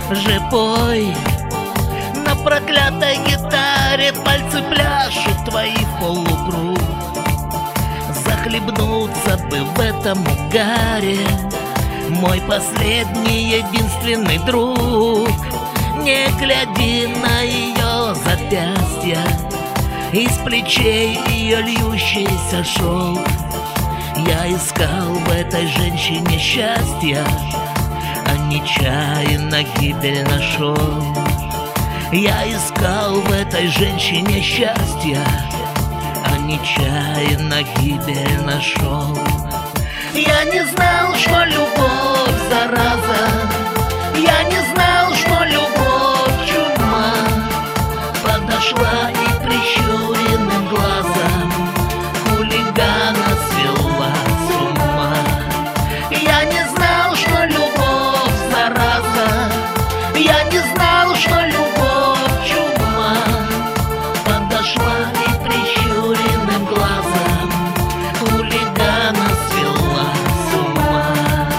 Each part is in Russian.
же пой. На проклятой гитаре пальцы пляшут твои в полукруг. Захлебнуться бы в этом угаре, мой последний единственный друг. Не гляди на ее запястья, из плечей ее льющийся шелк. Я искал в этой женщине счастья, а нечаянно гибель нашел. Я искал в этой женщине счастья, а нечаянно гибель нашел. Я не знал, что любовь зараза, я не знал, что любовь чума. Подошла и прищуренным глазом хулигана свела с ума. Я не знал, что любовь зараза, я не знал, что любовь чума. Подошла и прищуренным глазом хулигана свела с ума.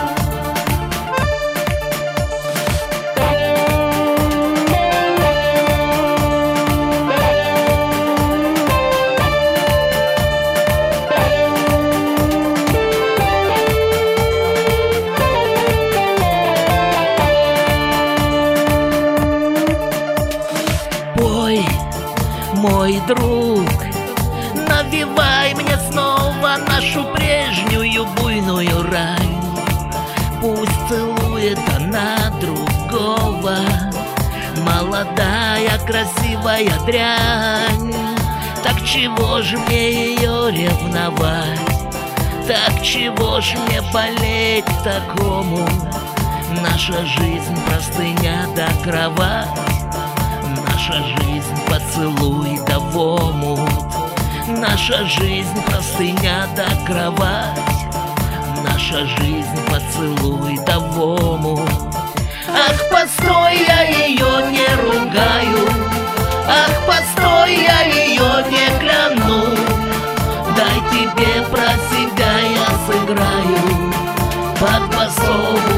Пой, мой друг, навевай мне снова нашу прежнюю буйную рань. Пусть целует она другого, молодая красивая дрянь. Так чего ж мне ее ревновать? Так чего ж мне болеть такому? Наша жизнь простыня да кровать, наша жизнь поцелуй да в омут. Наша жизнь простыня да кровать, наша жизнь поцелуй да в омут. Ах, постой, я ее не ругаю, ах, постой, я ее не кляну. Дай тебе про себя я сыграю под басовую